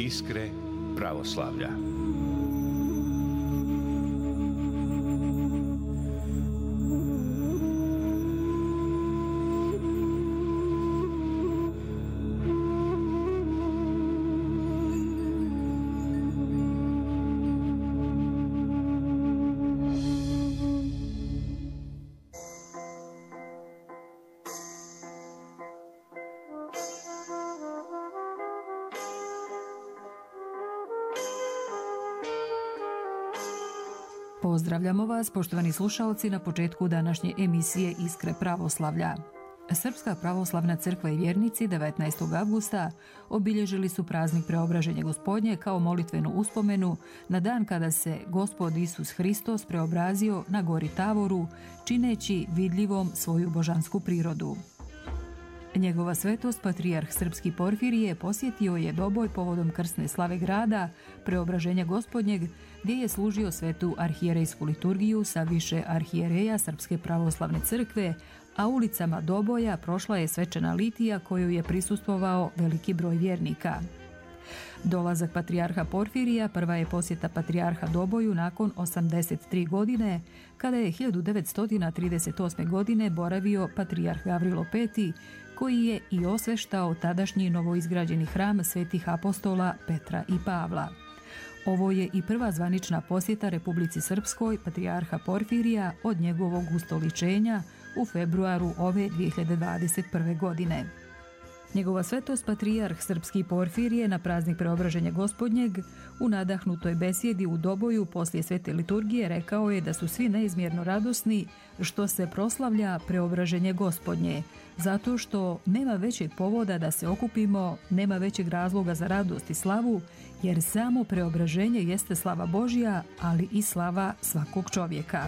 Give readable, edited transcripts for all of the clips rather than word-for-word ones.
Iskre pravoslavlja. Pozdravljamo vas, poštovani slušaoci, na početku današnje emisije Iskre pravoslavlja. Srpska pravoslavna crkva i vjernici 19. avgusta obilježili su praznik Preobraženja Gospodnje kao molitvenu uspomenu na dan kada se Gospod Isus Hristos preobrazio na gori Tavoru, čineći vidljivom svoju božansku prirodu. Njegova svetost, patrijarh srpski Porfirije, posjetio je Doboj povodom krsne slave grada Preobraženja Gospodnjeg, gdje je služio svetu arhijerejsku liturgiju sa više arhijereja Srpske pravoslavne crkve, a ulicama Doboja prošla je svečana litija koju je prisustvovao veliki broj vjernika. Dolazak patrijarha Porfirija prva je posjeta patrijarha Doboju nakon 83 godine, kada je 1938. godine boravio patrijarh Gavrilo V, koji je i osveštao tadašnji novoizgrađeni hram svetih apostola Petra i Pavla. Ovo je i prva zvanična posjeta Republici Srpskoj patrijarha Porfirija od njegovog ustoličenja u februaru ove 2021. godine. Njegova svetost patrijarh srpski Porfirije na praznik Preobraženja Gospodnjeg u nadahnutoj besjedi u Doboju poslije svete liturgije rekao je da su svi neizmjerno radosni što se proslavlja Preobraženje Gospodnje, zato što nema većeg povoda da se okupimo, nema većeg razloga za radost i slavu, jer samo preobraženje jeste slava Božja, ali i slava svakog čovjeka.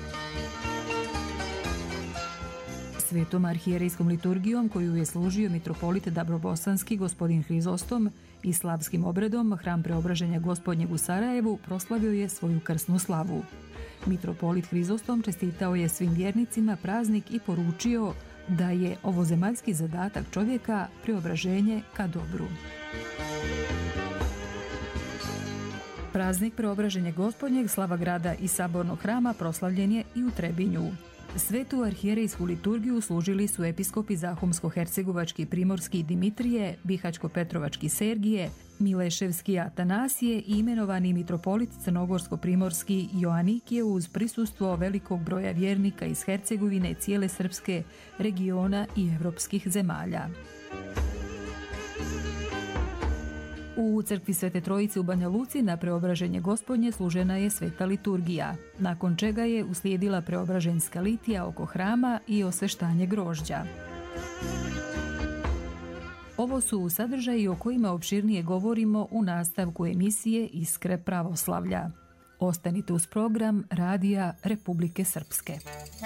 Svetom arhijerejskom liturgijom koju je služio mitropolit Dabrobosanski gospodin Hrizostom i slavskim obredom hram Preobraženja Gospodnjeg u Sarajevu proslavio je svoju krsnu slavu. Mitropolit Hrizostom čestitao je svim vjernicima praznik i poručio da je ovozemaljski zadatak čovjeka preobraženje ka dobru. Praznik Preobraženja Gospodnjeg, slava grada i sabornog hrama proslavljen je i u Trebinju. Svetu arhijerejsku liturgiju služili su episkopi Zahumsko-hercegovački Primorski Dimitrije, Bihaćko-Petrovački Sergije, Mileševski Atanasije i imenovani mitropolit Crnogorsko-Primorski Joanikije uz prisustvo velikog broja vjernika iz Hercegovine, cijele Srpske, regiona i evropskih zemalja. U crkvi Svete Trojice u Banja Luci na Preobraženje Gospodnje služena je sveta liturgija, nakon čega je uslijedila preobraženjska litija oko hrama i osveštanje grožđa. Ovo su sadržaji o kojima opširnije govorimo u nastavku emisije Iskre pravoslavlja. Ostanite uz program Radija Republike Srpske.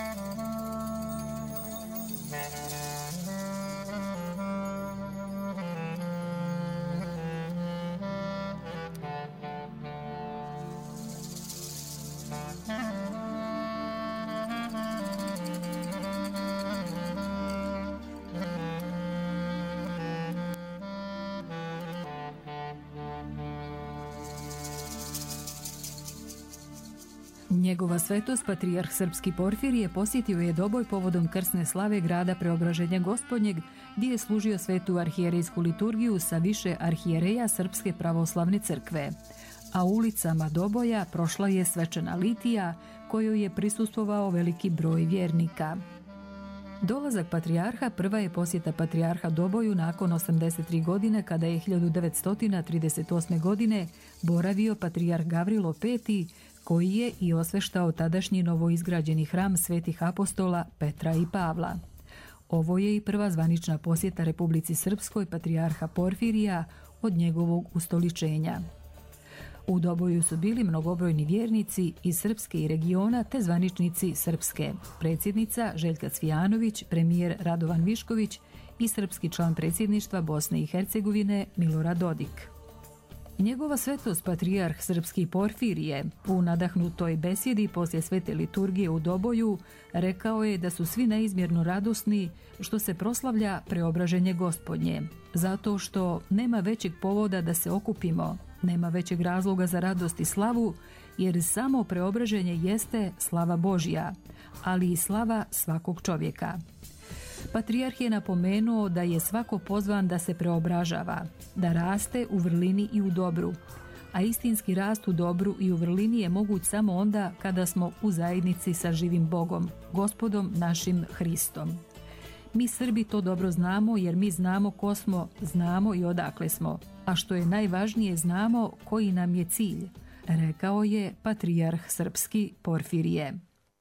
Njegova svetost, patrijarh srpski Porfirije, posjetio je Doboj povodom krsne slave grada Preobraženja Gospodnjeg, gdje je služio svetu arhijerejsku liturgiju sa više arhijereja Srpske pravoslavne crkve. A ulicama Doboja prošla je svečana litija kojoj je prisustvovao veliki broj vjernika. Dolazak patrijarha prva je posjeta patrijarha Doboju nakon 83 godine, kada je 1938. godine boravio patrijarh Gavrilo V, koji je i osveštao tadašnji novoizgrađeni hram svetih apostola Petra i Pavla. Ovo je i prva zvanična posjeta Republici Srpskoj patrijarha Porfirija od njegovog ustoličenja. U Doboju su bili mnogobrojni vjernici iz Srpske i regiona te zvaničnici Srpske, predsjednica Željka Cvijanović, premijer Radovan Višković i srpski član predsjedništva Bosne i Hercegovine Milorad Dodik. Njegova svetost patrijarh srpski Porfirije u nadahnutoj besjedi poslije svete liturgije u Doboju rekao je da su svi neizmjerno radosni što se proslavlja preobraženje Gospodnje, zato što nema većeg povoda da se okupimo, nema većeg razloga za radost i slavu, jer samo preobraženje jeste slava Božja, ali i slava svakog čovjeka. Patrijarh je napomenuo da je svako pozvan da se preobražava, da raste u vrlini i u dobru, a istinski rast u dobru i u vrlini je moguć samo onda kada smo u zajednici sa živim Bogom, Gospodom našim Hristom. Mi Srbi to dobro znamo jer mi znamo ko smo, znamo i odakle smo, a što je najvažnije znamo koji nam je cilj, rekao je patrijarh srpski Porfirije.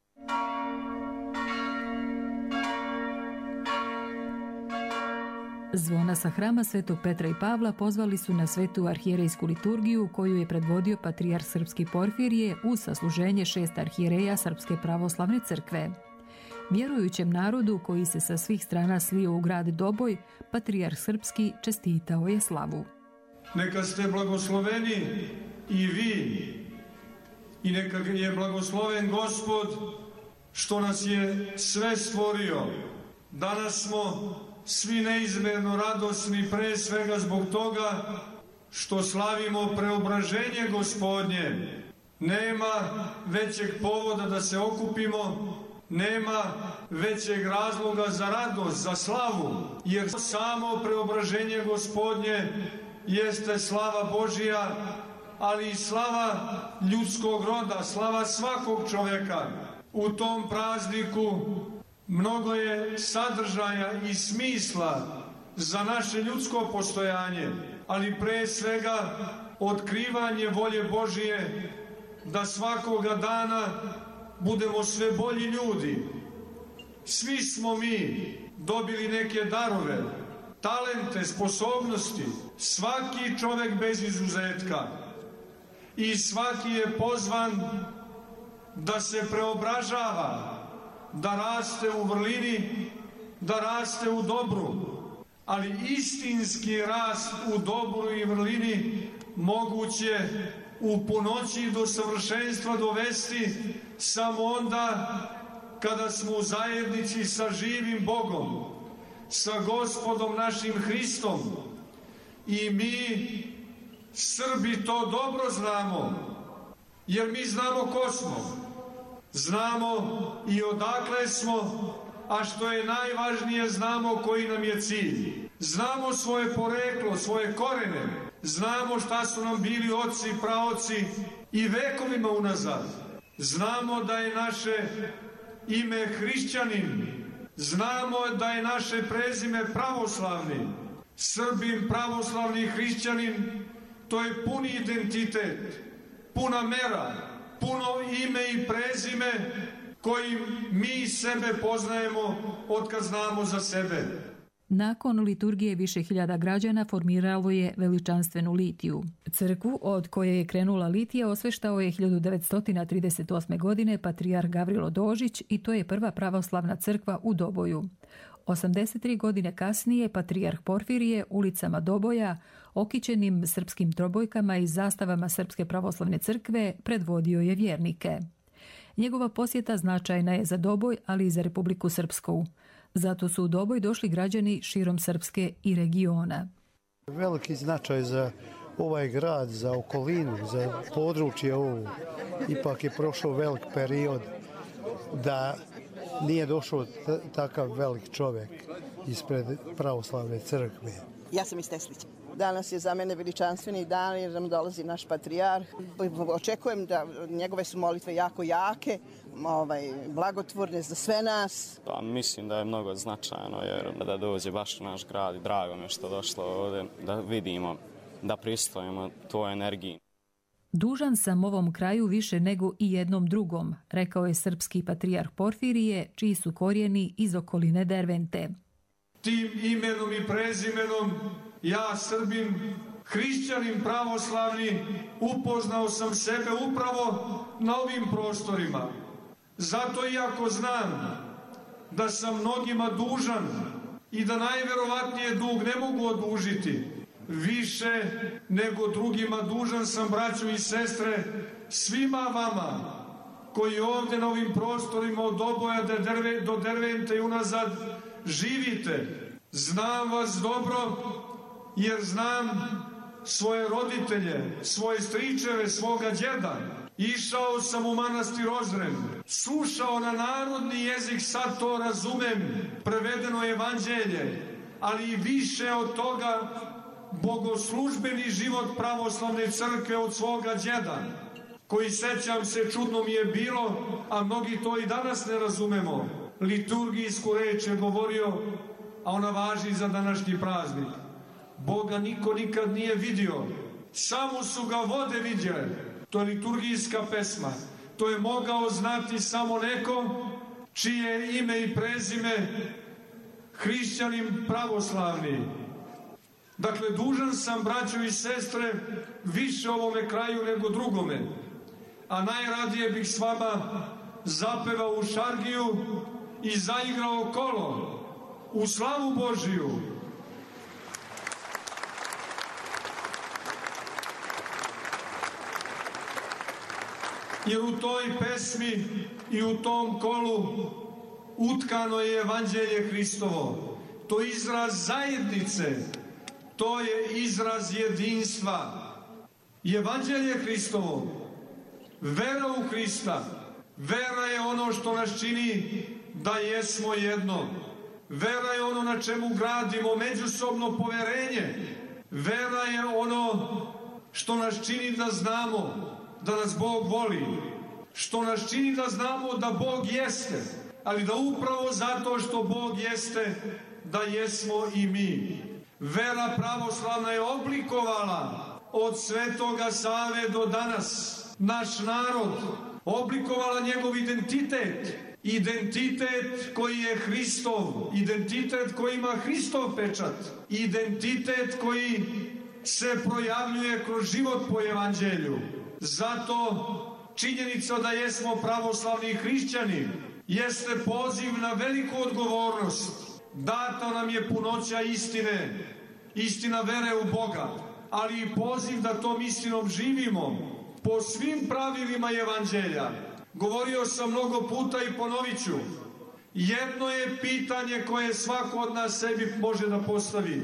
Zvona sa hrama Svetog Petra i Pavla pozvali su na svetu arhijerejsku liturgiju koju je predvodio patrijarh srpski Porfirije uz sasluženje 6 arhijereja Srpske pravoslavne crkve. Vjerujućem narodu koji se sa svih strana slio u grad Doboj, patrijarh srpski čestitao je slavu. Neka ste blagosloveni i vi i neka je blagosloven Gospod što nas je sve stvorio. Danas smo svi neizmjerno radosni pre svega zbog toga što slavimo preobraženje Gospodnje. Nema većeg povoda da se okupimo, nema većeg razloga za radost, za slavu, jer samo preobraženje Gospodnje jeste slava Božja, ali i slava ljudskog roda, slava svakog čovjeka. U tom prazniku mnogo je sadržaja i smisla za naše ljudsko postojanje, ali pre svega otkrivanje volje Božije da svakoga dana budemo sve bolji ljudi. Svi smo mi dobili neke darove, talente, sposobnosti, svaki čovjek bez izuzetka. I svaki je pozvan da se preobražava, da raste u vrlini, da raste u dobru. Ali istinski rast u dobru i vrlini moguće u punoći do savršenstva dovesti samo onda kada smo u zajednici sa živim Bogom, sa Gospodom našim Hristom. I mi, Srbi, to dobro znamo, jer mi znamo ko smo, znamo i odakle smo, a što je najvažnije, znamo koji nam je cilj. Znamo svoje poreklo, svoje korene, znamo šta su nam bili oci, praoci i vekovima unazad. Znamo da je naše ime hrišćanin, znamo da je naše prezime pravoslavni. Srbin, pravoslavni hrišćanin, to je puni identitet, puna mera, puno ime i prezime kojim mi sebe poznajemo otkad znamo za sebe. Nakon liturgije više hiljada građana formiralo je veličanstvenu litiju. Crkvu od koje je krenula litija osveštao je 1938. godine patrijarh Gavrilo Dožić i to je prva pravoslavna crkva u Doboju. 83 godine kasnije patrijarh Porfirije ulicama Doboja, okićenim srpskim trobojkama i zastavama Srpske pravoslavne crkve, predvodio je vjernike. Njegova posjeta značajna je za Doboj, ali i za Republiku Srpsku. Zato su u Doboj došli građani širom Srpske i regiona. Veliki značaj za ovaj grad, za okolinu, za područje ovo. Ipak je prošao velik period da nije došao takav velik čovjek ispred pravoslavne crkve. Ja sam iz Teslića. Danas je za mene veličanstveni dan jer nam dolazi naš patrijarh. Očekujem da njegove su molitve jako jake, blagotvorne za sve nas. Pa, mislim da je mnogo značajno jer da dođe baš u naš grad i drago mi je što došlo ovdje da vidimo, da pristojimo toj energiji. Dužan sam ovom kraju više nego i jednom drugom, rekao je srpski patrijarh Porfirije, čiji su korijeni iz okoline Dervente. Tim imenom i prezimenom ja, Srbin, hrišćanin pravoslavni, upoznao sam sebe upravo na ovim prostorima. Zato iako znam da sam mnogima dužan i da najverovatnije dug ne mogu odužiti, više nego drugima dužan sam, braćo i sestre, svima vama koji ovdje na ovim prostorima od Doboja do Dervente i unazad živite. Znam vas dobro jer znam svoje roditelje, svoje stričeve, svoga djeda. Išao sam u manastir Ozren, slušao na narodni jezik, sad to razumem, prevedeno evanđelje, ali i više od toga bogoslužbeni život pravoslavne crkve od svoga djeda, koji, sećam se, čudno mi je bilo, a mnogi to i danas ne razumemo. Liturgijsku reč je govorio, a ona važi za današnji praznik. Boga niko nikad nije vidio, samo su ga vode vidjele. To je liturgijska pesma. To je mogao znati samo neko čije ime i prezime hrišćanin pravoslavni. Dakle, dužan sam, braćo i sestre, više ovome kraju nego drugome. A najradije bih s vama zapevao u šargiju i zaigrao kolo u slavu Božiju. Jer u toj pesmi i u tom kolu utkano je evanđelje Hristovo. To je izraz zajednice, to je izraz jedinstva. Evanđelje Hristovo, vera u Hrista, vera je ono što nas čini da jesmo jedno. Vera je ono na čemu gradimo međusobno poverenje. Vera je ono što nas čini da znamo da nas Bog voli, što nas čini da znamo da Bog jeste, ali da upravo zato što Bog jeste, da jesmo i mi. Vera pravoslavna je oblikovala od Svetoga Save do danas naš narod, oblikovala njegov identitet, identitet koji je Hristov, identitet koji ima Hristov pečat, identitet koji se projavljuje kroz život po evanđelju. Zato činjenica da jesmo pravoslavni hrišćani jeste poziv na veliku odgovornost. Data nam je punoća istine, istina vere u Boga, ali i poziv da tom istinom živimo po svim pravilima evanđelja. Govorio sam mnogo puta i ponovit ću. Jedno je pitanje koje svako od nas sebi može da postavi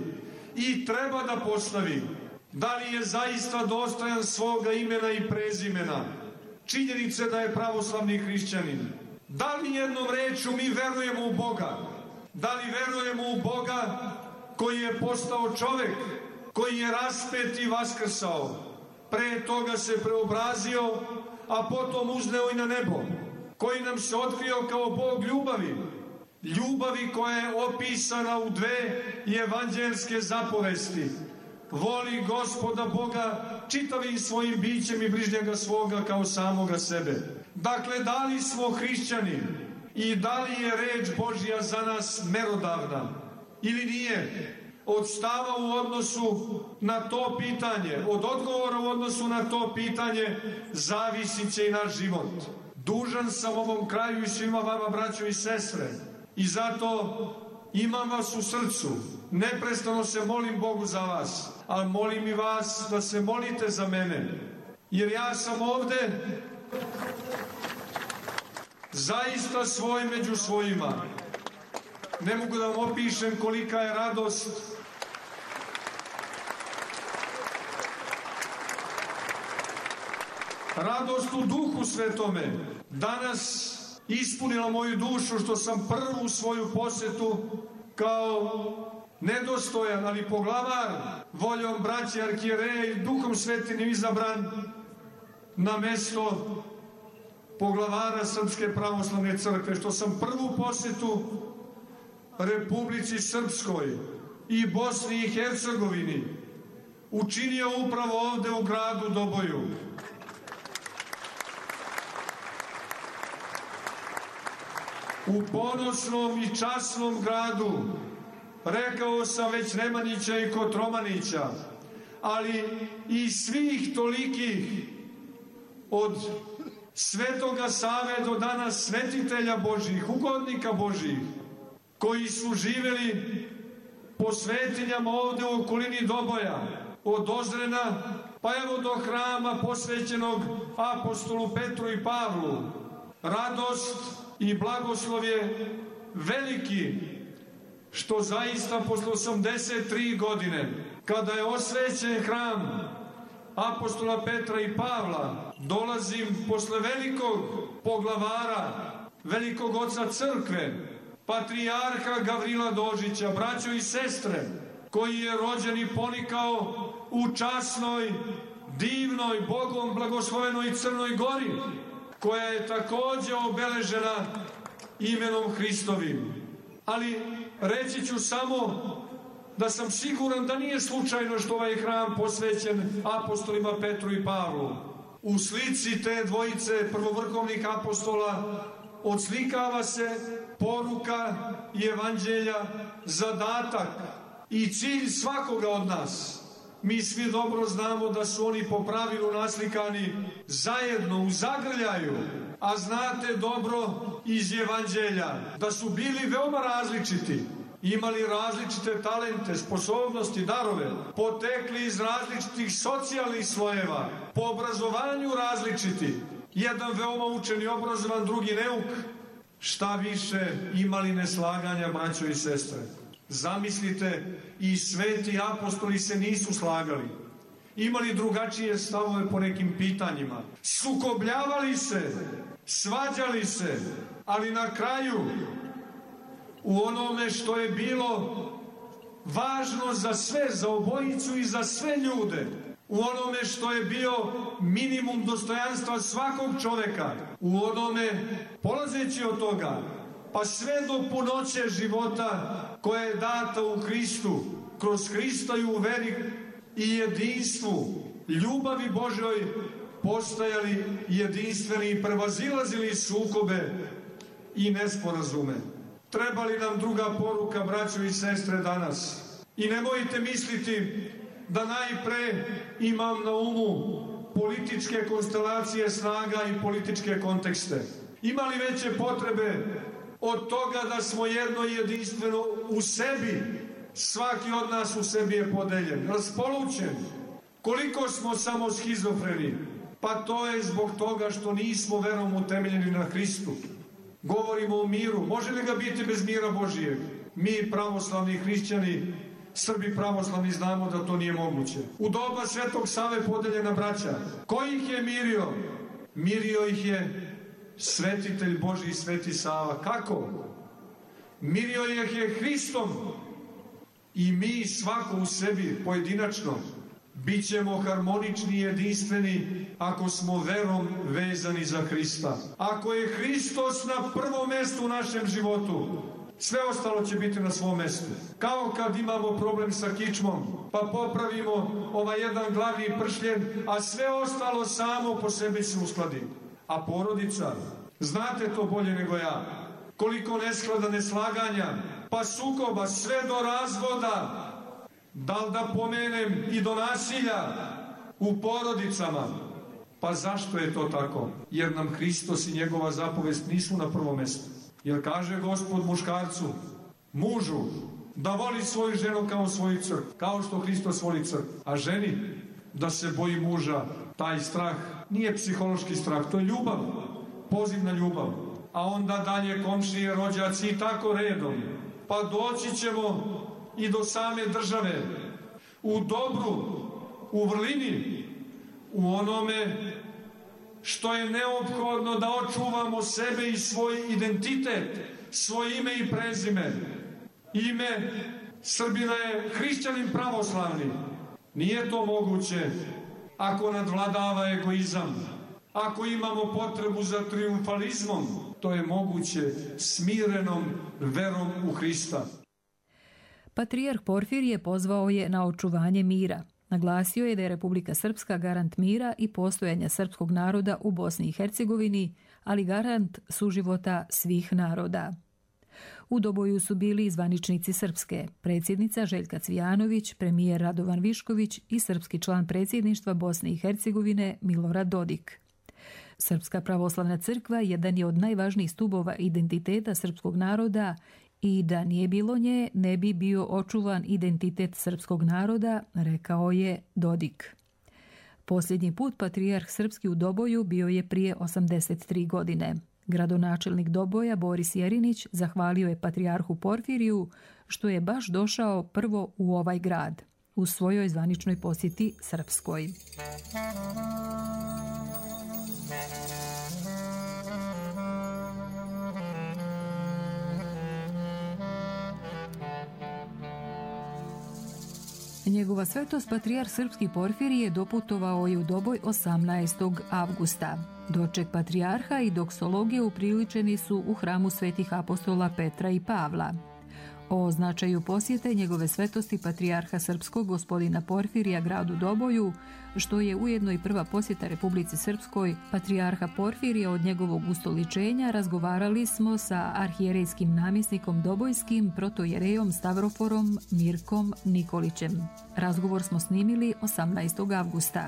i treba da postavi. Da li je zaista dostojan svoga imena i prezimena? Činjenice da je pravoslavni hrišćanin. Da li jednom rečju mi verujemo u Boga? Da li verujemo u Boga koji je postao čovek, koji je raspet i vaskrsao, pre toga se preobrazio, a potom uzneo i na nebo, koji nam se otkrio kao Bog ljubavi, ljubavi koja je opisana u 2 evanđelske zapovesti. Voli Gospoda Boga čitavim svojim bićem i bližnjega svoga kao samoga sebe. Dakle, da li smo hrišćani i da li je reč Božja za nas merodavna ili nije? Od stava u odnosu na to pitanje, od odgovora u odnosu na to pitanje zavisit će i naš život. Dužan sam ovom kraju i svima vama, braćo i sestre, i zato imam vas u srcu. Neprestano se molim Bogu za vas, a molim i vas da se molite za mene. Jer ja sam ovde zaista svoj među svojima. Ne mogu da vam opišem kolika je radost. Radost u Duhu Svetome danas ispunila moju dušu što sam prvu svoju posetu kao nedostojan, ali poglavar, voljom braće arhijereja i Duhom Svetinim izabran na mesto poglavara Srpske pravoslavne crkve, što sam prvu posetu Republici Srpskoj i Bosni i Hercegovini učinio upravo ovde u gradu Doboju. U ponosnom i časnom gradu, rekao sam već Nemanjića i Kotromanića, ali i svih tolikih od Svetoga Save do danas svetitelja Božjih, ugodnika Božjih, koji su živeli po svetinjama ovde u okolini Doboja, od Ozrena pa evo do hrama posvećenog apostolu Petru i Pavlu. Radost i blagoslov je veliki što zaista posle 83 godine, kada je osvećen hram apostola Petra i Pavla, dolazim posle velikog poglavara, velikog oca crkve, patrijarha Gavrila Dožića, braćo i sestre, koji je rođen i ponikao u časnoj, divnoj, Bogom blagoslovenoj Crnoj Gori, koja je takođe obeležena imenom Hristovim. Ali reći ću samo da sam siguran da nije slučajno što ovaj hram posvećen apostolima Petru i Pavlu. U slici te dvojice prvovrhovnih apostola odslikava se poruka i evanđelja, zadatak i cilj svakoga od nas. Mi svi dobro znamo da su oni po pravilu naslikani zajedno u zagrljaju, a znate dobro iz evanđelja da su bili veoma različiti, imali različite talente, sposobnosti, darove, potekli iz različitih socijalnih slojeva, po obrazovanju različiti, jedan veoma učen i obrazovan, drugi neuk, šta više imali neslaganja, braćo i sestre. Zamislite, i sveti apostoli se nisu slagali. Imali drugačije stavove po nekim pitanjima. Sukobljavali se, svađali se, ali na kraju, u onome što je bilo važno za sve, za obojicu i za sve ljude, u onome što je bio minimum dostojanstva svakog čoveka, u onome, polazeći od toga, pa sve do punoće života koja je data u Hristu, kroz Hrista i u veri i jedinstvu, ljubavi Božoj, postajali jedinstveni i prevazilazili sukobe i nesporazume. Treba li nam druga poruka, braćo i sestre, danas? I nemojte misliti da najpre imam na umu političke konstelacije snaga i političke kontekste. Ima li veće potrebe od toga da smo jedno i jedinstveno u sebi? Svaki od nas u sebi je podeljen, raspolućen. Koliko smo samo schizofreni? Pa to je zbog toga što nismo verom utemeljeni na Hristu. Govorimo o miru. Može li ga biti bez mira Božijeg? Mi, pravoslavni hrišćani, Srbi pravoslavni, znamo da to nije moguće. U doba Svetog Save podeljena braća. Ko ih je mirio? Mirio ih je svetitelj Božji, Sveti Sava. Kako? Mirio ih je Hristom. I mi svako u sebi pojedinačno bit ćemo harmonični i jedinstveni ako smo verom vezani za Hrista. Ako je Hristos na prvom mestu u našem životu, sve ostalo će biti na svom mestu. Kao kad imamo problem sa kičmom, pa popravimo ovaj jedan glavni pršljen, a sve ostalo samo po sebi se uskladi. A porodica, znate to bolje nego ja, koliko nesklada, neslaganja, pa sukoba, sve do razvoda, da li da pomenem i do nasilja u porodicama. Pa zašto je to tako? Jer nam Hristos i njegova zapovest nisu na prvom mjestu. Jer kaže Gospod muškarcu, mužu, da voli svoju ženu kao svoju crkvu, kao što Hristos voli crkvu. A ženi da se boji muža. Taj strah nije psihološki strah, to je ljubav, poziv na ljubav. A onda dalje komšije, rođaci i tako redom. Pa doći ćemo i do same države, u dobru, u vrlini, u onome što je neophodno da očuvamo sebe i svoj identitet, svoje ime i prezime. Ime Srbina je hrišćanin pravoslavni. Nije to moguće ako nadvladava egoizam, ako imamo potrebu za triumfalizmom. To je moguće smirenom verom u Hrista. Patrijarh Porfirije pozvao je na očuvanje mira. Naglasio je da je Republika Srpska garant mira i postojanja srpskog naroda u Bosni i Hercegovini, ali garant suživota svih naroda. U Doboju su bili zvaničnici Srpske, predsjednica Željka Cvijanović, premijer Radovan Višković i srpski član predsjedništva Bosne i Hercegovine Milorad Dodik. Srpska pravoslavna crkva jedan je od najvažnijih stubova identiteta srpskog naroda I da nije bilo nje, ne bi bio očuvan identitet srpskog naroda, rekao je Dodik. Posljednji put patrijarh srpski u Doboju bio je prije 83 godine. Gradonačelnik Doboja Boris Jerinić zahvalio je patrijarhu Porfiriju što je baš došao prvo u ovaj grad u svojoj zvaničnoj posjeti Srpskoj. Njegova svetost patrijarh srpski Porfirije doputovao je u Doboj 18. avgusta. Doček patrijarha i doksologije upriličeni su u hramu svetih apostola Petra i Pavla. O značaju posjete njegove svetosti patrijarha srpskog gospodina Porfirija gradu Doboju, što je ujedno i prva posjeta Republici Srpskoj, patrijarha Porfirija od njegovog ustoličenja, razgovarali smo sa arhijerejskim namjesnikom Dobojskim, protojerejom Stavroforom Mirkom Nikolićem. Razgovor smo snimili 18. avgusta.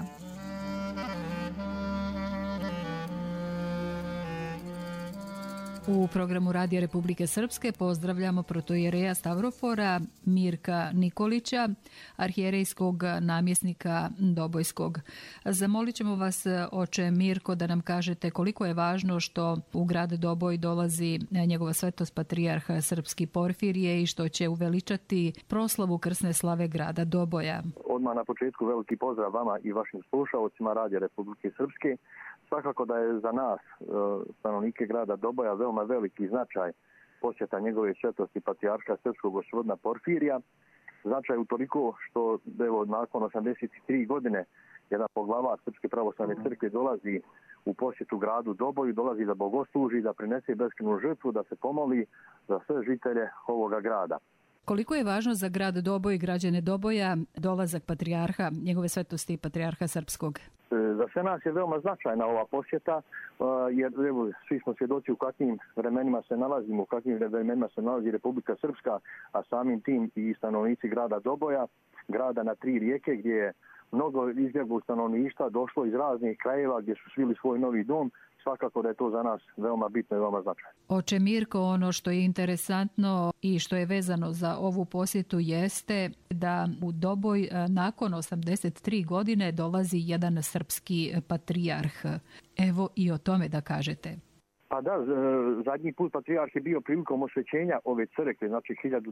U programu Radija Republike Srpske pozdravljamo protojereja Stavrofora Mirka Nikolića, arhijerejskog namjesnika Dobojskog. Zamolit ćemo vas, oče Mirko, da nam kažete koliko je važno što u grad Doboj dolazi njegova svetost patrijarh srpski Porfirije i što će uveličati proslavu krsne slave grada Doboja. Odmah na početku veliki pozdrav vama i vašim slušalcima Radija Republike Srpske. Svakako da je za nas, stanovnike grada Doboja, veoma veliki značaj posjeta njegove svetosti patrijarha srpskog gospodina Porfirija. Značaj utoliko što evo, nakon 83 godine jedan poglavar Srpske pravoslavne crkve dolazi u posjetu gradu Doboju, dolazi da bogosluži, da prinese beskrajnu žrtvu, da se pomoli za sve žitelje ovoga grada. Koliko je važno za grad Doboj i građane Doboja dolazak patrijarha, njegove svetosti patrijarha srpskog? Za sve nas je veoma značajna ova posjeta, jer evo, svi smo svjedoci u kakvim vremenima se nalazimo, u kakvim vremenima se nalazi Republika Srpska, a samim tim i stanovnici grada Doboja, grada na 3 rijeke, gdje je mnogo izbjeglog stanovništva došlo iz raznih krajeva gdje su svili svoj novi dom. Svakako da je to za nas veoma bitno i veoma značajno. Oče Mirko, ono što je interesantno i što je vezano za ovu posjetu jeste da u Doboj nakon 83 godine dolazi jedan srpski patrijarh. Evo i o tome da kažete. Pa da, zadnji put patrijarh je bio prilikom osvećenja ove crkve, znači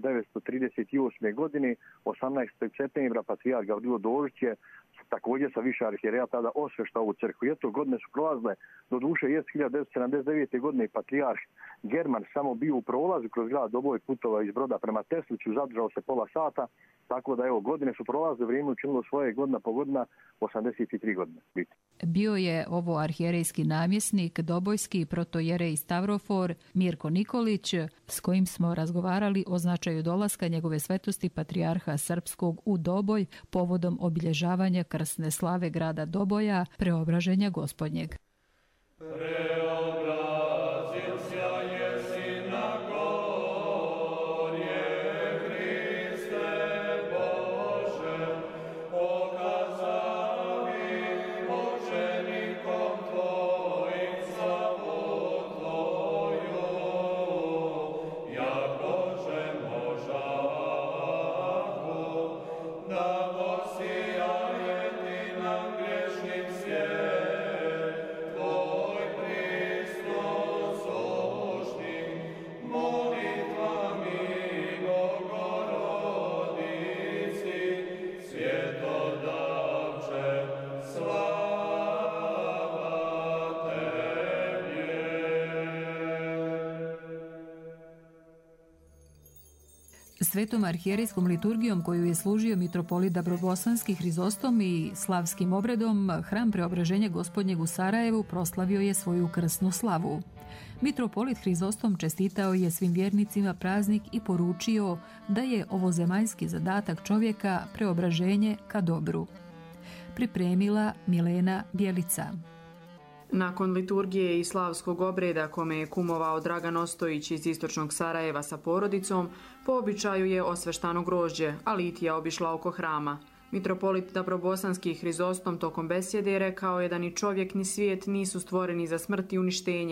1938. godine, 18. septembra, patrijarh Gavrilo Dožić je također sa više arhijereja tada osvešta ovu crkvu. Eto, godine su prolazile, do duše jest 1979. godine patrijarh German samo bio u prolazu kroz grad Doboj, putovao iz Broda prema Tesliću, zadržao se pola sata, tako da evo, godine su prolazile, vrijeme učinilo svoje, godina po godina, 83 godine. Bio je ovo arhijerejski namjesnik, dobojski protojerej Stavrofor Mirko Nikolić, s kojim smo razgovarali o značaju dolaska njegove svetosti patrijarha srpskog u Doboj povodom obilježavanja krsne slave grada Doboja, preobraženja Gospodnjeg. Svetom arhijerejskom liturgijom koju je služio mitropolit Dabrobosanski Hrizostom i slavskim obredom, hram Preobraženja Gospodnjeg u Sarajevu proslavio je svoju krsnu slavu. Mitropolit Hrizostom čestitao je svim vjernicima praznik i poručio da je ovozemaljski zadatak čovjeka preobraženje ka dobru. Pripremila Milena Bjelica. Nakon liturgije i slavskog obreda kome je kumovao Dragan Ostojić iz istočnog Sarajeva sa porodicom, po običaju je osveštano grožđe, a litija obišla oko hrama. Mitropolit Dabrobosanski Hrizostom tokom besjede rekao je da ni čovjek ni svijet nisu stvoreni za smrt i uništenje,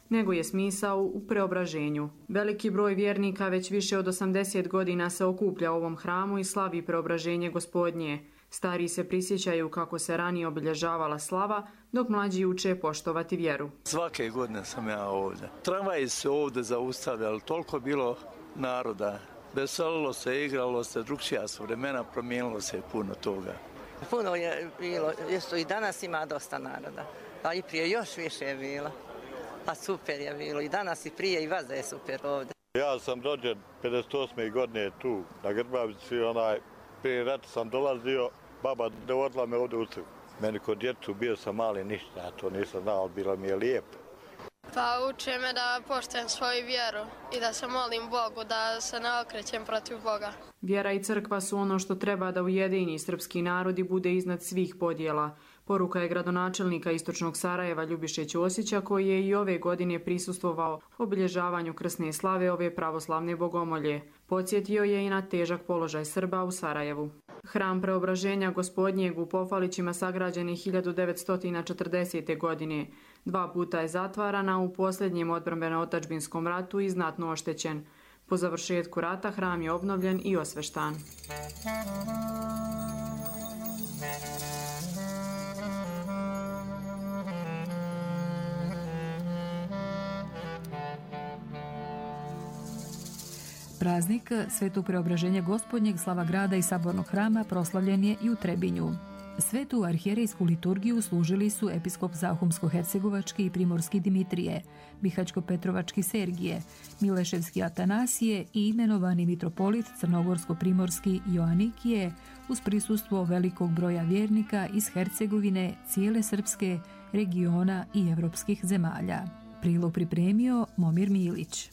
nego je smisao u preobraženju. Veliki broj vjernika već više od 80 godina se okuplja u ovom hramu i slavi preobraženje Gospodnje. Stari se prisjećaju kako se ranije obilježavala slava, dok mlađi uče poštovati vjeru. Svake godine sam ja ovdje. Tramvaji se ovdje zaustavljali, toliko bilo naroda. Veselilo se, igralo se, drugčija su vremena, promijenilo se puno toga. Puno je bilo, i danas ima dosta naroda, a i prije još više je bilo. Pa super je bilo, i danas i prije, i vaza je super ovdje. Ja sam rođen 58. godine tu, na Grbavici, prije rata sam dolazio, baba dovodila me ovdje u crkvu. Meni kod djecu bio sam mali, ništa, ja to nisam znao, bilo mi je lijepo. Pa uče me da poštujem svoju vjeru i da se molim Bogu, da se ne okrećem protiv Boga. Vjera i crkva su ono što treba da ujedini srpski narod i bude iznad svih podjela. Poruka je gradonačelnika Istočnog Sarajeva Ljubiše Ćosića, koji je i ove godine prisustvovao obilježavanju krsne slave ove pravoslavne bogomolje. Podsjetio je i na težak položaj Srba u Sarajevu. Hram Preobraženja Gospodnjeg u Pofalićima sagrađen je 1940. godine. 2 puta je zatvaran, a u posljednjem odbrambeno-otadžbinskom ratu i znatno oštećen. Po završetku rata hram je obnovljen i osveštan. Praznik Svetog Preobraženja Gospodnjeg, slava grada i sabornog hrama proslavljen je i u Trebinju. Svetu arhijerejsku liturgiju služili su episkop Zahumsko-hercegovački i primorski Dimitrije, Bihaćko-petrovački Sergije, Mileševski Atanasije i imenovani mitropolit Crnogorsko-primorski Joanikije uz prisustvo velikog broja vjernika iz Hercegovine, cijele Srpske, regiona i evropskih zemalja. Prilog pripremio Momir Milić.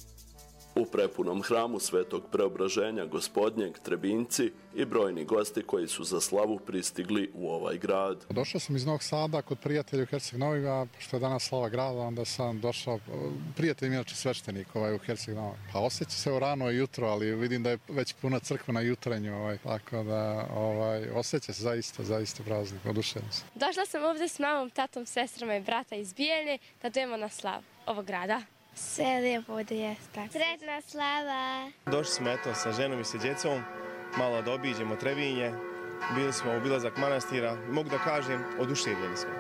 U prepunom hramu Svetog Preobraženja Gospodnjeg Trebinci i brojni gosti koji su za slavu pristigli u ovaj grad. Došao sam iz Novog Sada kod prijatelja u Herceg-Novi, a što je danas slava grada, onda sam došao, prijatelj mi inače sveštenik u Herceg-Novi. Pa osjeća se rano jutro, ali vidim da je već puna crkva na jutrenju, tako da osjeća se zaista praznik, oduševljen sam. Došla sam ovdje s mamom, tatom, sestrama i brata iz Bijeljne, da dojemo na slavu ovog grada. Sve lijepo ovdje je. Sretna slava! Došli smo sa ženom i sa djecom, malo da obiđemo Trebinje. Bili smo u obilazak manastira i mogu da kažem, oduševljeni smo.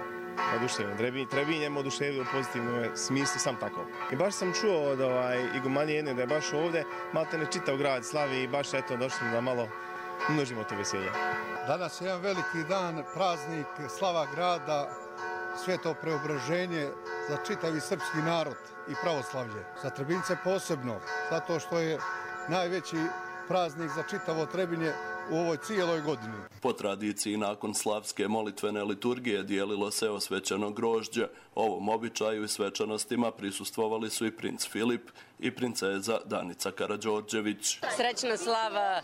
Trebinjem oduševljeni u pozitivnom smislu, sam tako. I baš sam čuo od igumanije jedne da je baš ovdje, malo te ne čitav grad slavi i baš došli smo da malo umnožimo to veselje. Danas je jedan veliki dan, praznik, slava grada, Sveto Preobraženje za čitavi srpski narod i pravoslavlje. Za Trebince posebno, zato što je najveći praznik za čitavo Trebinje u ovoj cijeloj godini. Po tradiciji, nakon slavske molitvene liturgije dijelilo se osvećeno grožđe. Ovom običaju i svečanostima prisustvovali su i princ Filip i princeza Danica Karađorđević. Srećna slava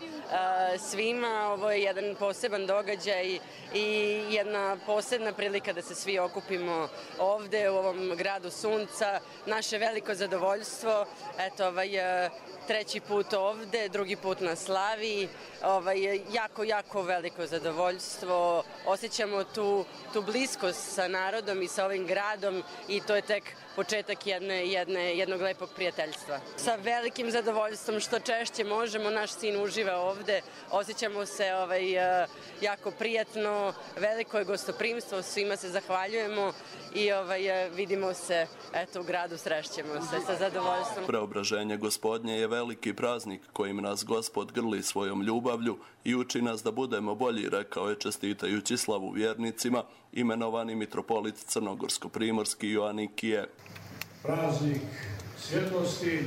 svima, ovo je jedan poseban događaj i jedna posebna prilika da se svi okupimo ovde u ovom gradu sunca. Naše veliko zadovoljstvo, treći put ovde, drugi put na slavi, jako veliko zadovoljstvo. Osjećamo tu bliskost sa narodom i sa ovim gradom i to je tek početak jednog lepog prijateljstva. Sa velikim zadovoljstvom što češće možemo, naš sin uživa ovde, osjećamo se jako prijatno, veliko je gostoprimstvo, svima se zahvaljujemo i vidimo se u gradu, srešćemo se sa zadovoljstvom. Preobraženje Gospodnje je veliki praznik kojim nas Gospod grli svojom ljubavlju i uči nas da budemo bolji, rekao je čestitajući slavu vjernicima imenovani mitropolit Crnogorsko-primorski Joanikije. Praznik svjetlosti,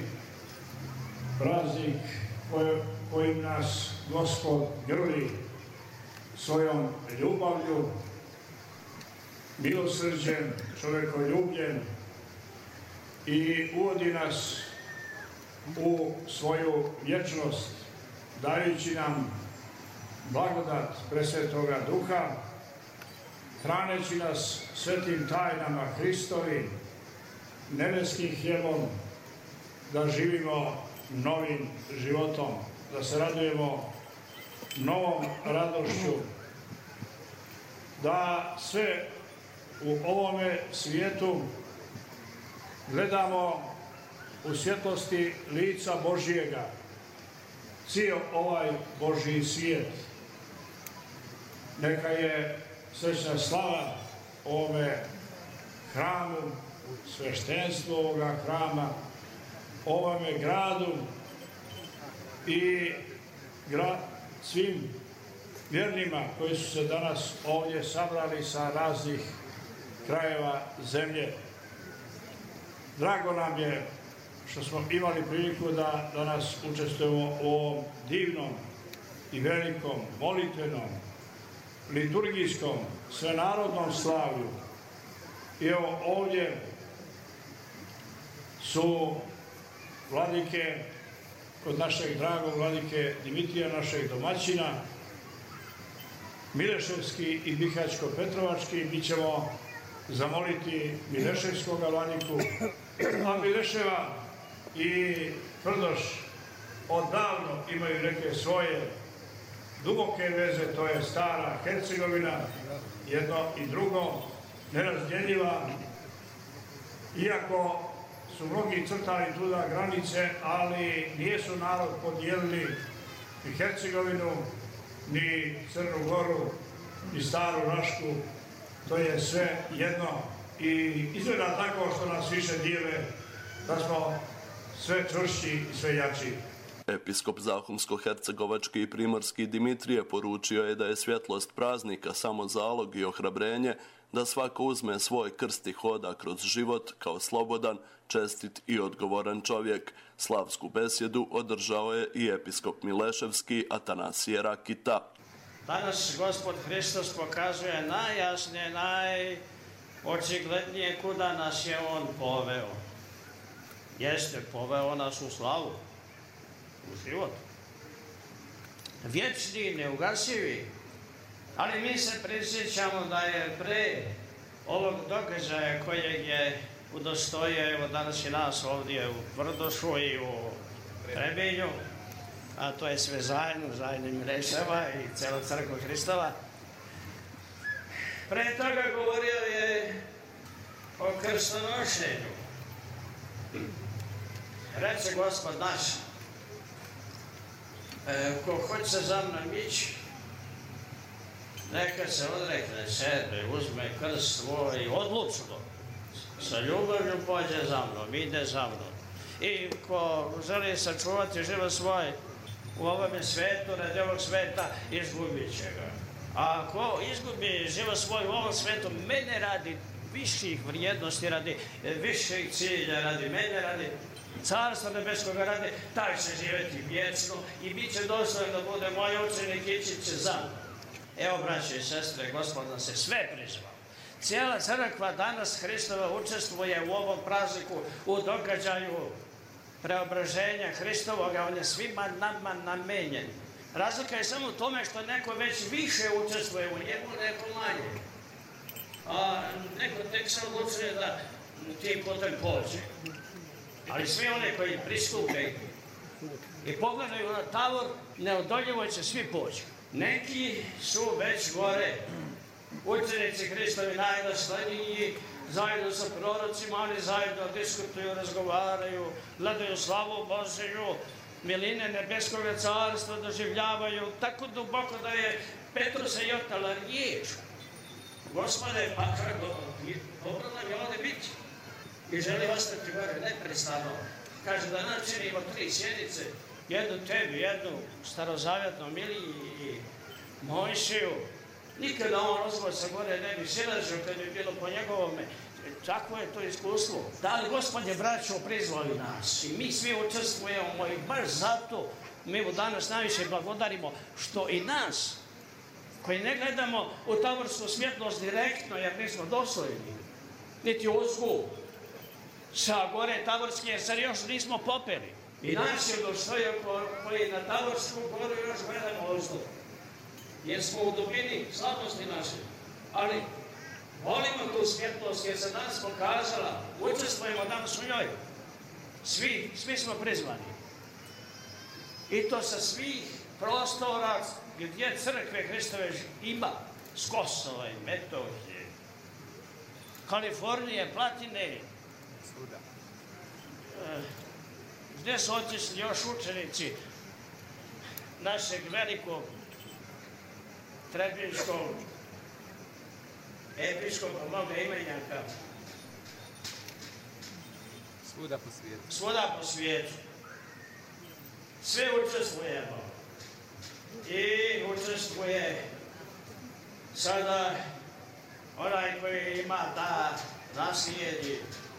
praznik kojim nas Gospod grli svojom ljubavlju, milosrđem, čovjekoljubljem i uvodi nas u svoju vječnost, dajući nam blagodat Presvetoga Duha, hraneći nas svetim tajnama Hristovim, nebeskim hljebom, da živimo novim životom, da se radujemo novom radošću, da sve u ovome svijetu gledamo u svjetlosti lica Božijega cijel ovaj Božji svijet. Neka je srećna slava ovome hramu, sveštenstvu ovoga hrama, ovome gradu i svim vjernima koji su se danas ovdje sabrali sa raznih krajeva zemlje. Drago nam je što smo imali priliku da danas učestvujemo u ovom divnom i velikom molitvenom, liturgijskom, svenarodnom slavlju. I evo ovdje su vladike, kod našeg dragog vladike Dimitrija, našeg domaćina, Mileševski i Bihaćko-Petrovački. Mi ćemo zamoliti Mileševskog vladiku, a Mileševa i Tvrdoš odavno imaju neke svoje duboke veze, to je stara Hercegovina, jedno i drugo, nerazdjeljiva, iako su mnogi crtali tuda granice, ali nijesu narod podijelili ni Hercegovinu, ni Crnu Goru, ni Staru Rašku, to je sve jedno i izgleda tako što nas više dijele, da smo sve čvršći i sve jači. Episkop Zahumsko-hercegovački i primorski Dimitrije poručio je da je svjetlost praznika samo zalog i ohrabrenje da svako uzme svoj krst i hoda kroz život kao slobodan, čestit i odgovoran čovjek. Slavsku besjedu održao je i episkop Mileševski Atanasije Rakita. Danas Gospod Hristos pokazuje najjasnije, najočiglednije kuda nas je On poveo. Jeste, poveo nas u slavu, u život. Vječni, neugasivi, ali mi se prisjećamo da je pre ovog događaja kojeg je udostojio, evo danas i nas ovdje u Tvrdošu i u Trebinju, a to je sve zajedno Mileševa i cijela crkva Hristova. Pre toga govorio je o krstonošenju. Reče Gospod naš, ko hoće za mnom ići, neka se odrekne sebe, uzme krst svoj odlučno, sa ljubavlju pođe za mnom, ide za mnom. I ko želi sačuvati život svoj u ovome svetu, radi ovog sveta, izgubit će ga. A ako izgubi život svoj u ovom svetu, mene radi viših vrijednosti, radi viših cilja, radi mene, radi Carstva nebeskoga radi, taj će živjeti vječno i bit će dostojan da bude moj učenik, ići će za mnom. Evo, braće i sestre, Gospod nas je sve prizvao. Cijela crkva danas Hristova učestvuje u ovom prazniku, u događaju preobraženja Hristovoga, on je svima nama namenjen. Razlika je samo u tome što neko već više učestvuje u njemu, neko manje. A neko tek se odlučuje da tim putem pođe. Ali svi oni koji pristupe i pogledaju na tavor, neodoljivo će svi poći. Neki su već gore, učenici Hristovi najdosledniji, zajedno sa prorocima, oni zajedno diskutuju, razgovaraju, gledaju slavu Božiju, miline nebeskog carstva doživljavaju tako duboko da je Petru se i otala riječ. Gospode, pa kako, dobro nam je ovdje biti i želi ostati gore neprestano. Kaže da načinimo 3 sjednice, jednu tebi, jednu starozavjetnu Miliji i Mojsiju. Nikada on rozgovor sa gore ne bi silažio kad bi bilo po njegovome. Takvo je to iskustvo. Da li Gospod je, braćo, prizvali nas i mi svi učestvujemo i baš zato mi u danas najviše blagodarimo što i nas koji ne gledamo u tavorsku svjetlost direktno jer nismo dostojni, niti uzgu sa gore tavorske jer se još nismo popeli. I nas je dostojio koji na tavorsku goru još gledamo uzdu. Jer smo u dubini slabosti naše. Ali volimo tu svjetlost jer se danas pokazala, učestvujemo danas u njoj. Svi smo prizvani. I to sa svih prostora gdje crkve Hristove ima, s Kosova i Metohije, Kalifornije, Platine, gdje su otišli još učenici našeg velikog trebinskog episkopa, moga imenjaka. Svuda po svijetu. Svuda po svijetu. Sve učestvujemo. I učestvuje sada onaj koji ima da naslijedi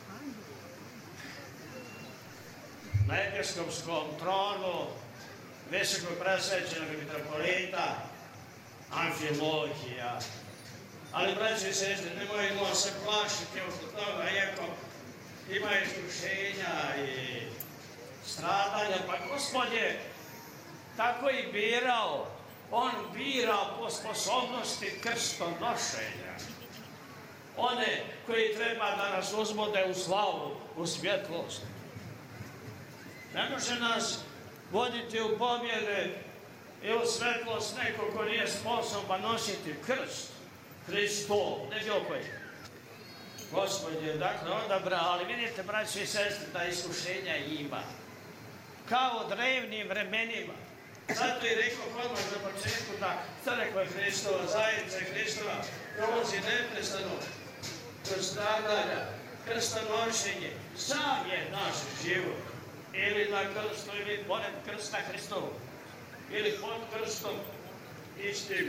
na episkopskom tronu visoko presvećenog mitropolita Amfilohija. Ali, braći i sestre, nemojmo se plašiti oko toga, iako ima iskušenja i stradanja, pa Gospod je tako i birao. On bira po sposobnosti krstonošenja. One koji treba da nas uzvode u slavu, u svjetlost. Ne može nas voditi u pobjede i u svetlost neko ko nije sposoban nositi krst. Hristov, ne bilo koji. Gospod je dakle odabrao, ali vidite, braći i sestri, da iskušenja ima. Kao u drevnim vremenima. Zato i rekao odmah na početku da crkva Hristova, zajednica Hristova prolazi neprestano kroz stradanja, krstonošenje. Sam je naš život. Ili na krstu, ili pored krsta Hristovu. Ili pod krstom istim.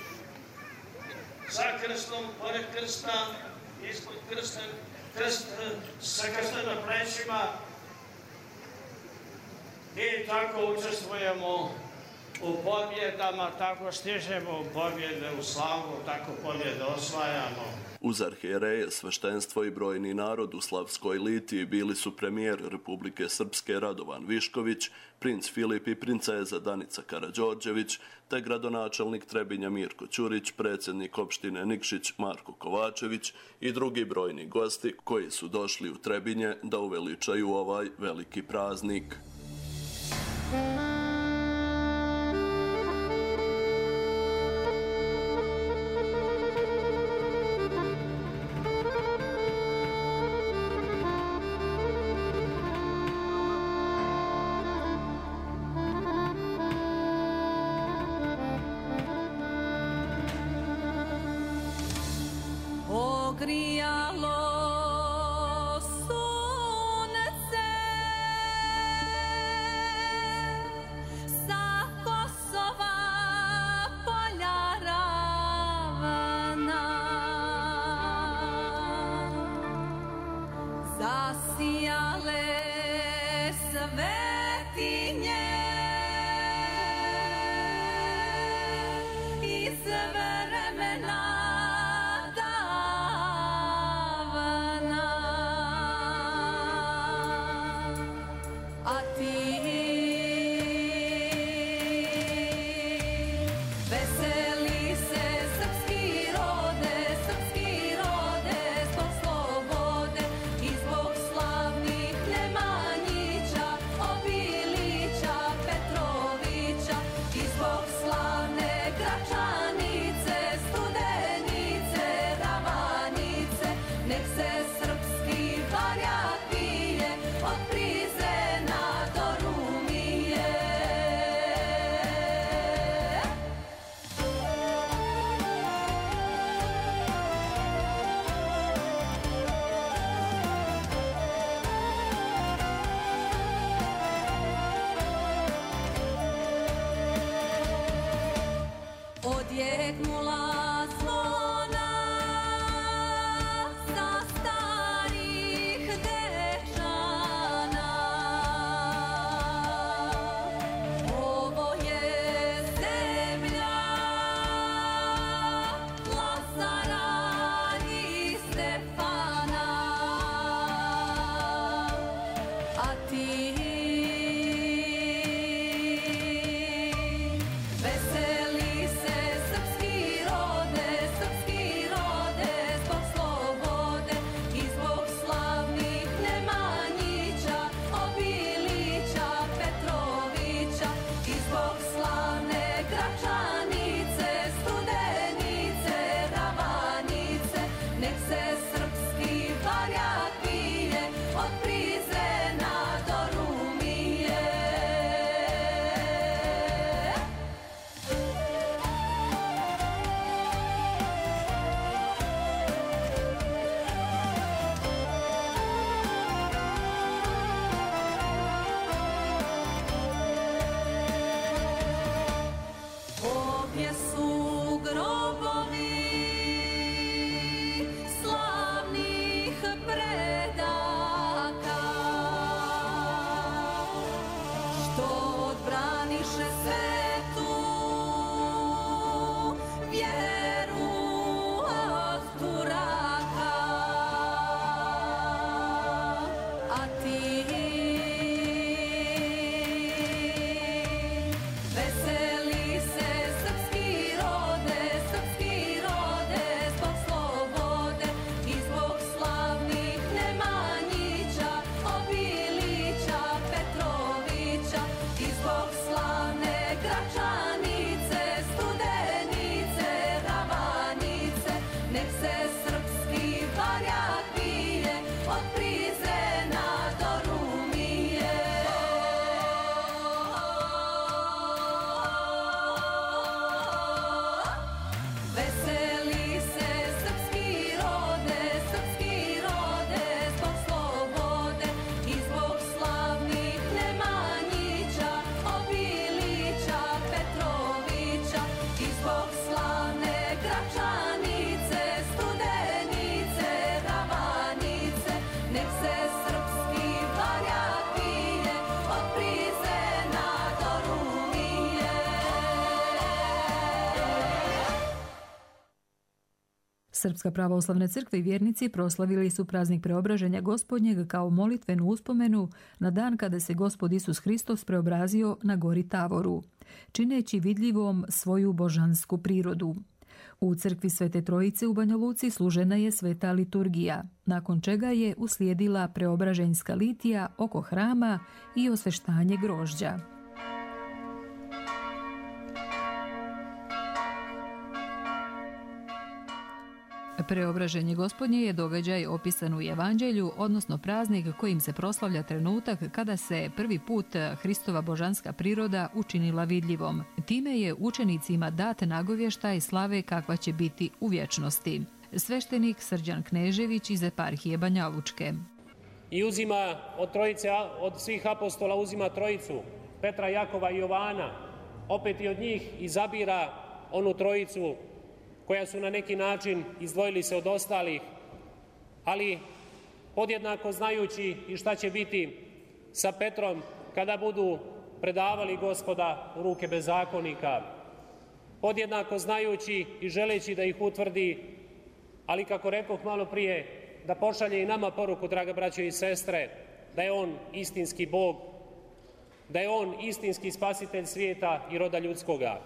Sa krstom, pored krsta, ispod krsta, krst sa krstom na plećima. I tako učestvujemo u pobjedama, tako stižemo u pobjede, u slavu, tako pobjede osvajamo. Uz arhijereje, sveštenstvo i brojni narod u Slavskoj Litiji bili su premijer Republike Srpske Radovan Višković, princ Filip i princeza Danica Karađorđević, te gradonačelnik Trebinja Mirko Ćurić, predsjednik opštine Nikšić Marko Kovačević i drugi brojni gosti koji su došli u Trebinje da uveličaju ovaj veliki praznik. Nek se srpski barjak bije od Prizrena više svetu vjeru od Turaka, a ti veseli se srpski rode, zbog slobode i zbog slavnih Nemanjića, Obilića, Petrovića i zbog slavne Gračanice, Studenice, Ravanice. Nek se srpski barjak vije od Prizrena do Rumije. Veseli se srpski rode, zbog slobode i zbog slavnih Nemanjića, Obilića, Petrovića i zbog slavne Gračanice, Studenice, Ravanice. Nek se srpski barjak vije od Prizrena do Rumije. Srpska pravoslavna crkva i vjernici proslavili su praznik Preobraženja Gospodnjeg kao molitvenu uspomenu na dan kada se Gospod Isus Hristos preobrazio na gori Tavoru, čineći vidljivom svoju božansku prirodu. U crkvi Svete Trojice u Banja Luci služena je sveta liturgija, nakon čega je uslijedila preobraženjska litija oko hrama i osveštanje grožđa. Preobraženje Gospodnje je događaj opisan u Evanđelju, odnosno praznik kojim se proslavlja trenutak kada se prvi put Hristova božanska priroda učinila vidljivom. Time je učenicima dat nagovještaj slave kakva će biti u vječnosti. Sveštenik Srđan Knežević iz eparhije Banja Lučke. I uzima od trojice, od svih apostola uzima trojicu, Petra, Jakova i Jovana, opet i od njih izabira onu trojicu koja su na neki način izdvojili se od ostalih, ali podjednako znajući i šta će biti sa Petrom kada budu predavali Gospoda u ruke bezakonika, podjednako znajući i želeći da ih utvrdi, ali kako rekoh malo prije, da pošalje i nama poruku, draga braćo i sestre, da je on istinski Bog, da je on istinski spasitelj svijeta i roda ljudskoga.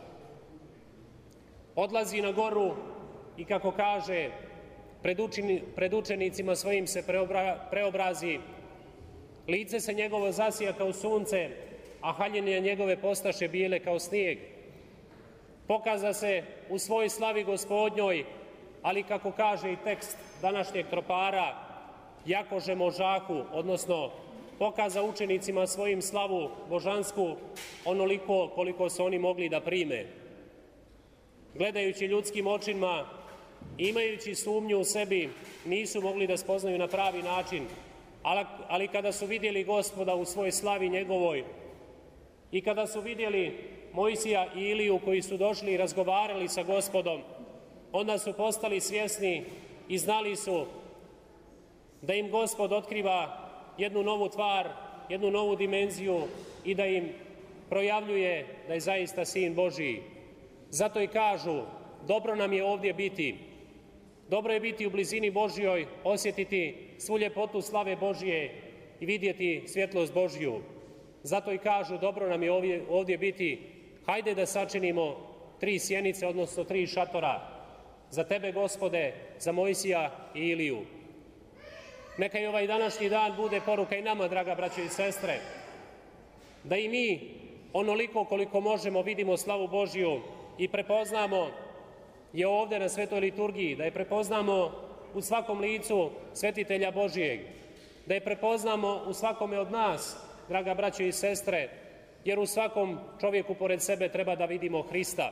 Odlazi na goru i kako kaže, pred učenicima svojim se preobrazi, lice se njegovo zasija kao sunce, a haljine njegove postaše bijele kao snijeg. Pokaza se u svoj slavi Gospodnjoj, ali kako kaže i tekst današnjeg tropara, jakože možahu, odnosno pokaza učenicima svojim slavu božansku onoliko koliko su oni mogli da prime. Gledajući ljudskim očima, imajući sumnju u sebi, nisu mogli da spoznaju na pravi način, ali kada su vidjeli Gospoda u svojoj slavi njegovoj i kada su vidjeli Mojsija i Iliju koji su došli i razgovarali sa Gospodom, onda su postali svjesni i znali su da im Gospod otkriva jednu novu tvar, jednu novu dimenziju i da im projavljuje da je zaista Sin Božiji. Zato i kažu, dobro nam je ovdje biti. Dobro je biti u blizini Božjoj, osjetiti svu ljepotu slave Božje i vidjeti svjetlost Božju. Zato i kažu, dobro nam je ovdje biti. Hajde da sačinimo 3 sjenice, odnosno 3 šatora. Za tebe, Gospode, za Mojsija i Iliju. Neka i ovaj današnji dan bude poruka i nama, draga braćo i sestre, da i mi onoliko koliko možemo vidimo slavu Božju i prepoznamo je ovdje na svetoj liturgiji, da je prepoznamo u svakom licu svetitelja Božijeg, da je prepoznamo u svakome od nas, draga braćo i sestre, jer u svakom čovjeku pored sebe treba da vidimo Hrista.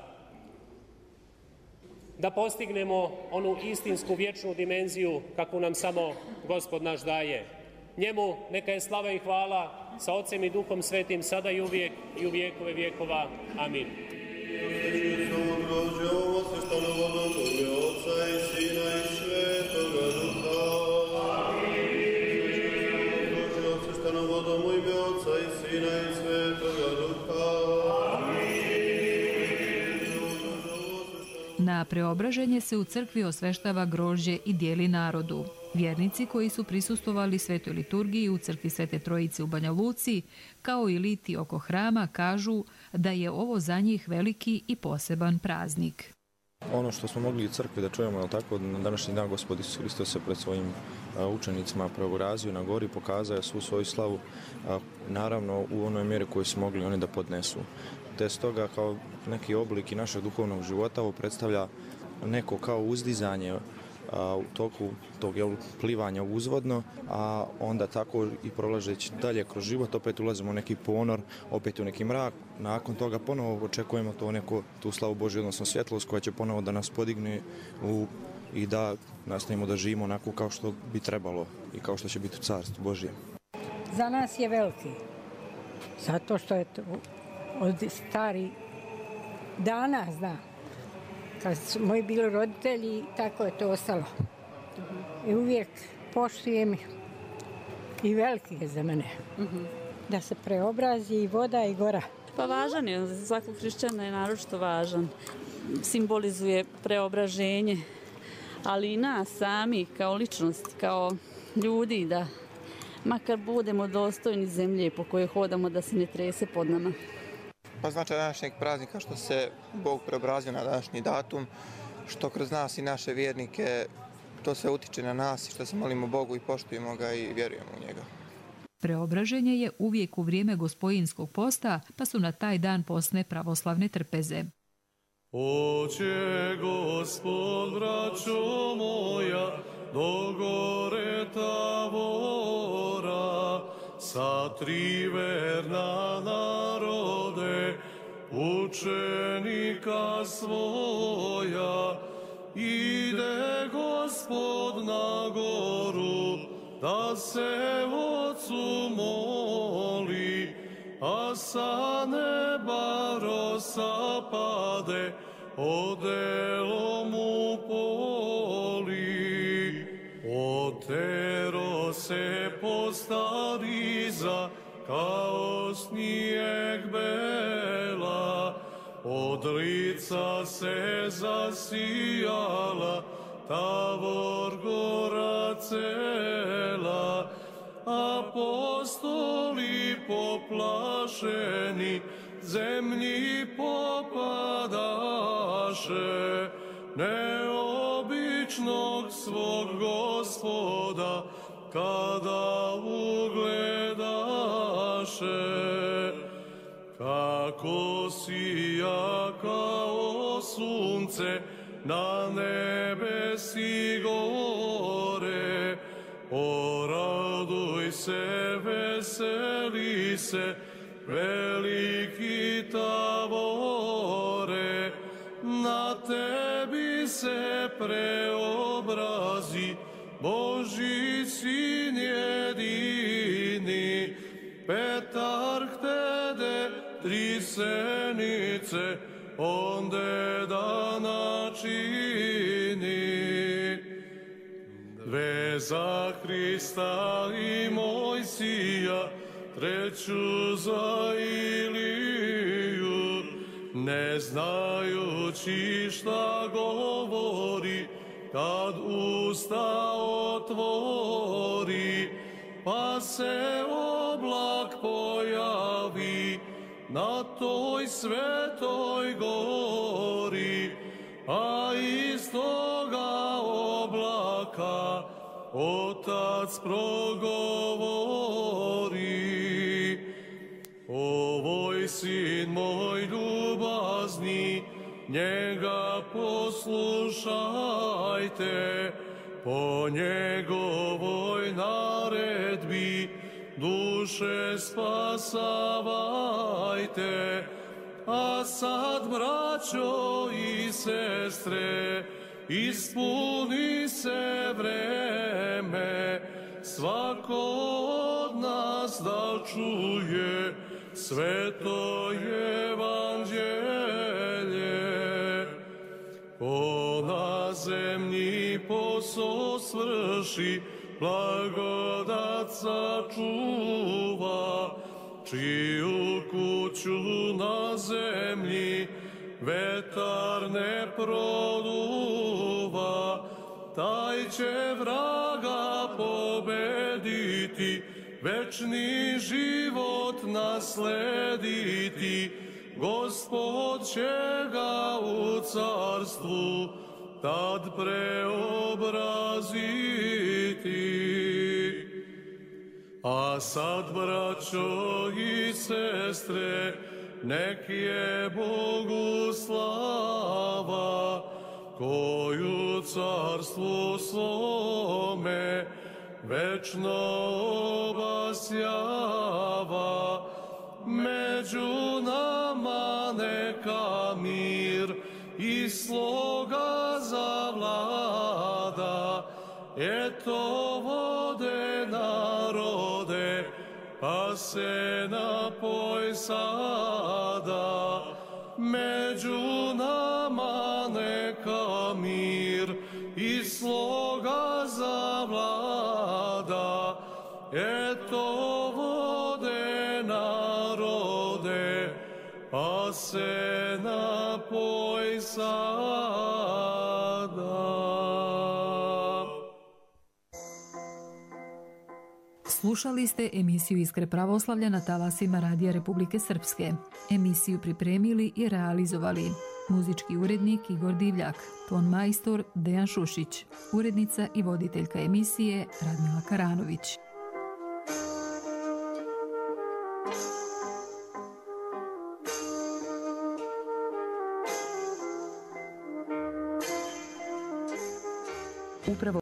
Da postignemo onu istinsku vječnu dimenziju kakvu nam samo Gospod naš daje. Njemu neka je slava i hvala sa Otcem i Duhom Svetim, sada i uvijek i u vijekove vijekova. Amin. Vodom u ime Otca i Sina i Svetoga Duha. Na preobraženje se u crkvi osveštava grožđe i dijeli narodu. Vjernici koji su prisustvovali svetoj liturgiji u crkvi Svete Trojice u Banja Luci, kao i liti oko hrama, kažu da je ovo za njih veliki i poseban praznik. Ono što smo mogli u crkvi da čujemo, je tako, na današnji dan Gospod Isus Hristos se pred svojim učenicima preobrazio na gori, pokazao svu svoju slavu, naravno u onoj mjeri koju su mogli oni da podnesu. Te stoga kao neki oblik i našeg duhovnog života ovo predstavlja neko kao uzdizanje u toku tog plivanja uzvodno, a onda tako i prolazeći dalje kroz život opet ulazimo u neki ponor, opet u neki mrak. Nakon toga ponovo očekujemo tu slavu Božju, odnosno svjetlost koja će ponovo da nas podigne i da nastavimo da živimo onako kao što bi trebalo i kao što će biti u Carstvu Božjem. Za nas je veliki, zato što je to od starih dana, znam. Kad su moji bili roditelji, tako je to ostalo. I uvijek poštujem i veliki je za mene. Da se preobrazi i voda i gora. Pa važan je, za svakog hrišćana je naročito važan. Simbolizuje preobraženje, ali i nas sami kao ličnost, kao ljudi, da makar budemo dostojni zemlje po kojoj hodamo, da se ne trese pod nama. Pa značaj današnjeg praznika što se Bog preobrazio na današnji datum, što kroz nas i naše vjernike to sve utiče na nas i što se molimo Bogu i poštujemo ga i vjerujemo u njega. Preobraženje je uvijek u vrijeme Gospojinskog posta, pa su na taj dan postne pravoslavne trpeze. Oće Gospod, braćo moja, do gore Tavora, sa tri verna narode, učenika svoja, ide Gospod na goru, da se Otcu moli, a sa neba rosa pade, odelo mu poli. Otero se postariza, kao snijeg bela, od lica se zasijala, Tavor gora cela, apostoli poplašeni, zemlji popadaše, neobičnog svog Gospoda, kada ugledaše, kako sija kao sunce na nebesi gore, oraduj se, veseli se, veliki Tavore, na tebi se preobrazi Božji sin jedini, Petarh tede tri senice, onde da načini. Veza Hrista i Mojsija, treću za Iliju, ne znajući šta govori, kad usta otvori, pa se oblak pojavi na toj svetoj gori, a iz toga oblaka Otac progovori. Ovoj sin moj ljubazni, njega poslušajte, po njegovoj naredbi duše spasavajte. A sad, braćo i sestre, ispuni se vreme, svako od nas da čuje sveto evanđelje. Ko na zemlji posao svrši, blagodat sačuva, čiju kuću na zemlji vetar ne produva, taj će vraga pobediti, večni život naslediti, Gospod će ga u carstvu tad preobraziti. A sad, braćo i sestre, nek je Bogu slava, koju carstvu svome večno obasjava. Među nama neka mir i sloga zavlada, eto vode narode, pa se napoj sada. Među nama neka mir i sloga zavlada, eto vode narode, pa se napoj sada. Slušali ste emisiju Iskre pravoslavlja na talasima Radija Republike Srpske. Emisiju pripremili i realizovali muzički urednik Igor Divljak, ton majstor Dejan Šušić, urednica i voditeljka emisije Radmila Karanović. Upravo